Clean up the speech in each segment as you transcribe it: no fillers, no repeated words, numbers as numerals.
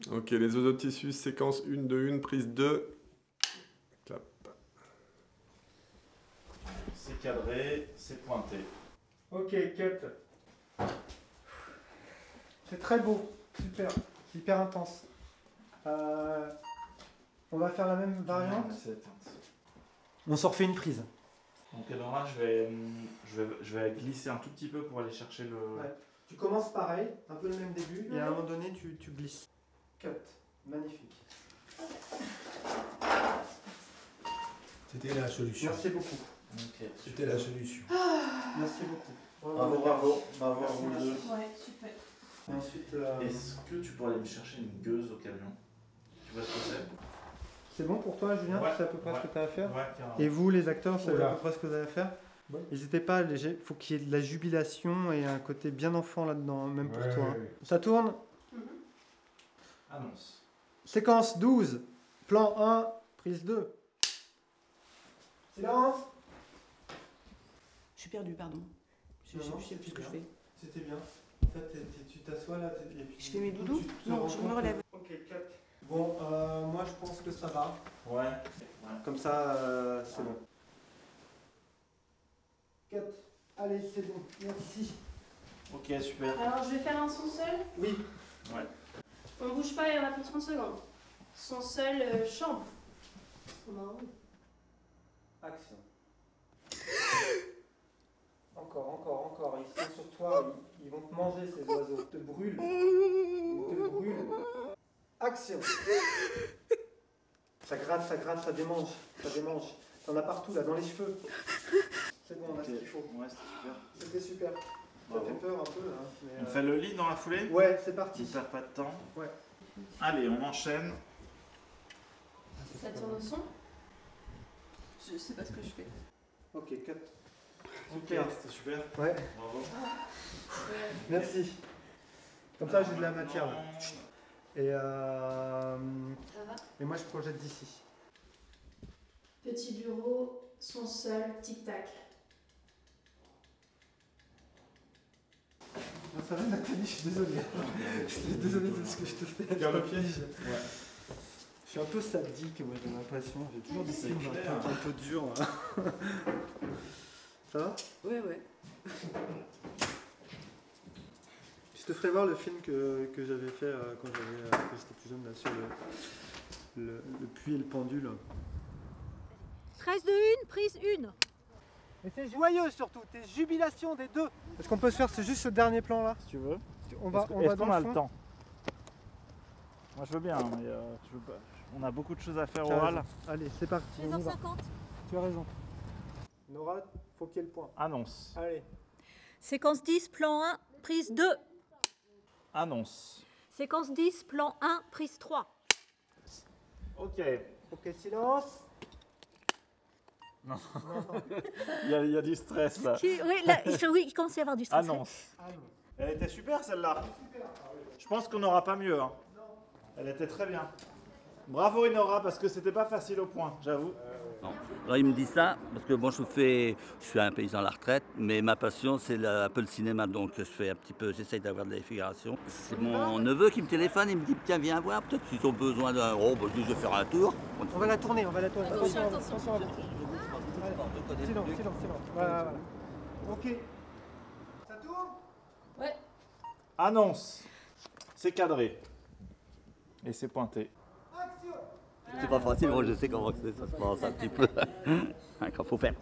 Ok, les os de tissu, séquence 1 de 1, prise 2. Clap. C'est cadré, c'est pointé. Ok, cut. C'est très beau, super, c'est hyper intense. On va faire la même variante. On s'en refait une prise. Donc Nora, je vais glisser un tout petit peu pour aller chercher le... Ouais. Tu commences pareil, un peu le même début, et à un moment donné tu glisses. Cut, magnifique. C'était la solution. Merci beaucoup. Okay, C'était la solution. Merci beaucoup. Bravo à vous deux. Ouais, super. Et ensuite, Est-ce que tu pourrais aller me chercher une gueuse au camion? Tu vois ce que c'est? c'est bon pour toi, Julien? Ouais, Tu sais à peu près ce que tu as à faire? Ouais, carrément. Et vous, les acteurs, vous savez Oula. à peu près ce que vous avez à faire? Ouais. N'hésitez pas, il faut qu'il y ait de la jubilation et un côté bien enfant là-dedans, même pour Ouais, toi. ouais, ouais. Ça tourne. Annonce. Séquence 12, plan 1, prise 2. Silence. Je suis perdue, pardon. Je sais plus ce que je fais. C'était bien. En fait, tu t'assois là et puis... Je fais mes doudous? tu te Non, rends je compte me relève. que- Ok, 4. Bon, moi je pense que ça va. Ouais. Comme ça, c'est bon. 4. Allez, c'est bon. Merci. Ok, super. Alors je vais faire un son seul. Oui. On bouge pas, il y en a pour 30 secondes. Son seul chambre. Marrant. Action. Encore. Ils sont sur toi. Ils vont te manger, ces oiseaux. Ils te brûlent. Action. Ça gratte, ça démange. T'en as partout, là, dans les cheveux. C'est bon, on a ce qu'il faut. Ouais, c'était super. C'était super. Ça Bravo. fait peur un peu, hein. Mais, On fait le lit dans la foulée? Ouais, c'est On parti. perd pas de temps. Ouais. Allez, on enchaîne. Ça tourne au son. Je sais pas ce que je fais. Ok, 4. Ok, c'était super. Ouais, Bravo. merci. Comme ça, j'ai de la matière, là. Et, Ça va. et moi, je projette d'ici. Petit bureau, son seul, tic-tac. Ça va, Nathalie, je suis désolé. Je suis désolé de ce que je te fais. Garde le pied. Ouais. Je suis un peu sadique, moi, j'ai l'impression. J'ai toujours des C'est films clair. un peu durs. Là. Ça va? Ouais. Je te ferai voir le film que j'avais fait quand j'étais plus jeune, là, sur le puits et le pendule. 13 de 1, prise 1. Et c'est joyeux surtout, tes jubilations des deux. Est-ce qu'on peut se faire juste ce dernier plan là? Si tu veux. On va Est-ce dans qu'on a fond. le temps? Moi je veux bien, mais je veux pas. On a beaucoup de choses à faire Tu as au hall. raison. Allez, c'est parti. On y va. 13h50. Tu as raison. Nora, faut qu'il y ait le point. Annonce. Allez. Séquence 10, plan 1, prise 2. Annonce. Séquence 10, plan 1, prise 3. Ok. Ok, silence. Il y a du stress là. Oui, il commence à y avoir du stress. Annonce. Elle était super celle-là. Je pense qu'on n'aura pas mieux. Hein. Elle était très bien. Bravo Inora parce que c'était pas facile au point, j'avoue. Non. Alors, il me dit ça parce que bon, je suis un paysan à la retraite, mais ma passion c'est un peu le cinéma, donc je fais un petit peu, j'essaye d'avoir de la figuration. C'est mon neveu qui me téléphone, il me dit tiens viens voir, peut-être qu'ils ont besoin d'un je vais faire un tour. On va la tourner, Attention. Silence. Voilà. Ok. Ça tourne? Ouais. Annonce. C'est cadré. Et c'est pointé. Action. C'est pas facile, moi je sais comment ça se passe un petit peu. Quand faut faire.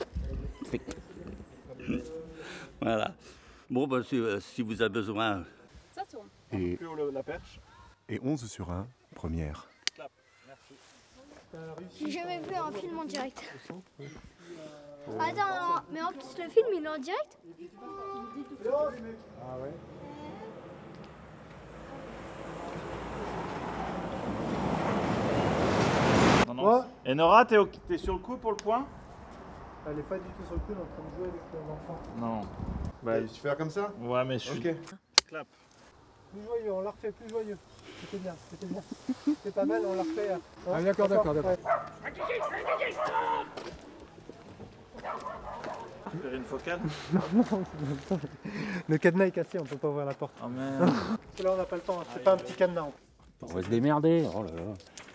Voilà. Bon, ben, si vous avez besoin. Ça tourne. Et, Plus haut la perche. et 11 sur 1, première. Clap. Merci. J'ai jamais vu un film en direct. Attends, mais en plus le film il est en direct? Ah ouais. Non. Ouais. Et Nora, t'es sur le coup pour le point? Elle est pas du tout sur le coup, elle est en train de jouer avec l'enfant. Non. Bah, tu faire comme ça? Ouais, mais je suis. Ok. Clap. Plus joyeux, on la refait plus joyeux. C'était bien. C'est pas mal, on la refait. Hein. Ah, d'accord. Ouais. Faire une focale. Le cadenas est cassé, on peut pas ouvrir la porte. Oh merde. Parce que là on n'a pas le temps, c'est pas un petit cadenas. On va se démerder. Oh là là.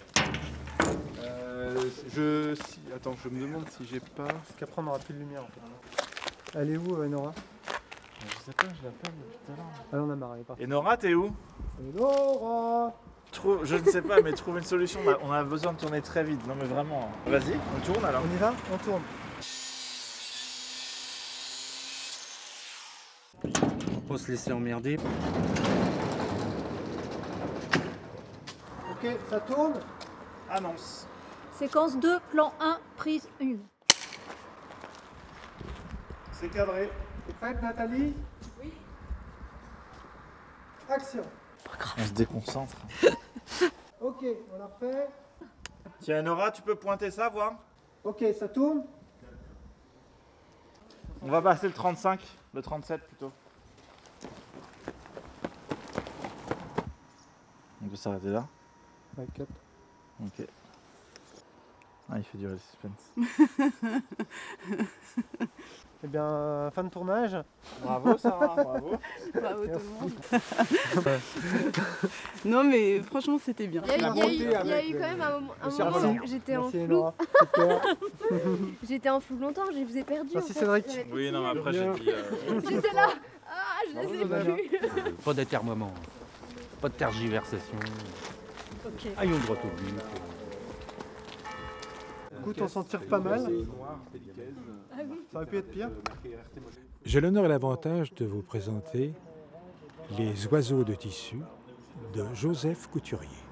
Attends, je me demande si j'ai pas. Parce qu'après on n'aura plus de lumière en fait. Elle est où Nora? Je sais pas, je l'appelle depuis tout à l'heure. Ah, on a marre, elle est partie. Et Nora, t'es où? Nora! Je ne sais pas, mais trouve une solution. On a besoin de tourner très vite. Non, mais vraiment. Vas-y, on tourne alors. On y va? On tourne. Faut se laisser emmerder. Ok, ça tourne. Annonce. Séquence 2, plan 1, prise 1. C'est cadré. T'es prête Nathalie? Oui. Action. On se déconcentre. Ok, on la refait. Tiens, Nora, tu peux pointer ça, voir? Ok, ça tourne. On va passer le 35, le 37 plutôt. On peut s'arrêter là? Ouais, cut. Ok. Ah, il fait durer le suspense. Eh bien, fin de tournage. Bravo Sarah, bravo. Bravo tout le monde. Non mais franchement c'était bien. Il y a eu quand même un moment où j'étais en Merci flou. Nora. Super. J'étais en flou longtemps, je vous ai perdu. Merci en fait. Cédric. J'avais pas Oui, non, mais suivi. après j'ai dit. J'étais là. Ah, je les ai Bravo, plus. Pas d'atermoiement. Pas de tergiversation. Ok. Aillons droit au but. Écoute, on s'en tire pas mal. Ça aurait pu être pire. J'ai l'honneur et l'avantage de vous présenter Les oiseaux de tissu de Joseph Couturier.